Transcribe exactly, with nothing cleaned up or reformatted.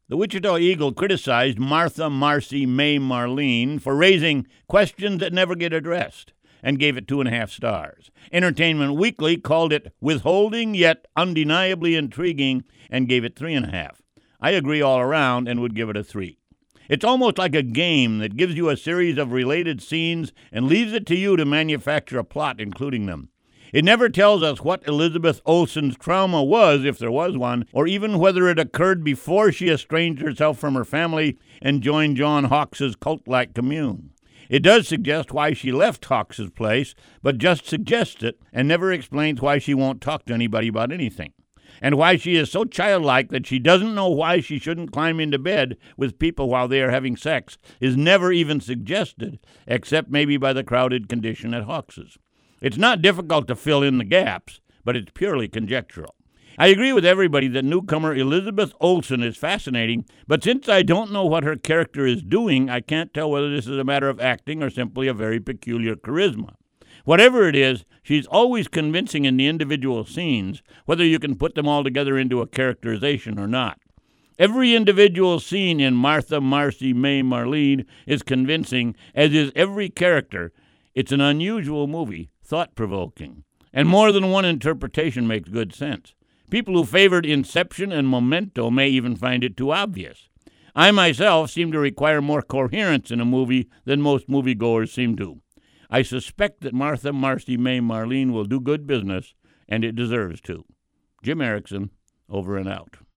The Wichita Eagle criticized Martha Marcy May Marlene for raising questions that never get addressed and gave it two and a half stars. Entertainment Weekly called it withholding yet undeniably intriguing and gave it three and a half. I agree all around and would give it a three. It's almost like a game that gives you a series of related scenes and leaves it to you to manufacture a plot including them. It never tells us what Elizabeth Olsen's trauma was, if there was one, or even whether it occurred before she estranged herself from her family and joined John Hawkes' cult-like commune. It does suggest why she left Hawkes' place, but just suggests it and never explains why she won't talk to anybody about anything, and why she is so childlike that she doesn't know why she shouldn't climb into bed with people while they are having sex is never even suggested, except maybe by the crowded condition at Hawkes'. It's not difficult to fill in the gaps, but it's purely conjectural. I agree with everybody that newcomer Elizabeth Olsen is fascinating, but since I don't know what her character is doing, I can't tell whether this is a matter of acting or simply a very peculiar charisma. Whatever it is, she's always convincing in the individual scenes, whether you can put them all together into a characterization or not. Every individual scene in Martha Marcy May Marlene is convincing, as is every character. It's an unusual movie, thought-provoking, and more than one interpretation makes good sense. People who favored Inception and Memento may even find it too obvious. I myself seem to require more coherence in a movie than most moviegoers seem to. I suspect that Martha Marcy May Marlene will do good business, and it deserves to. Jim Erickson, over and out.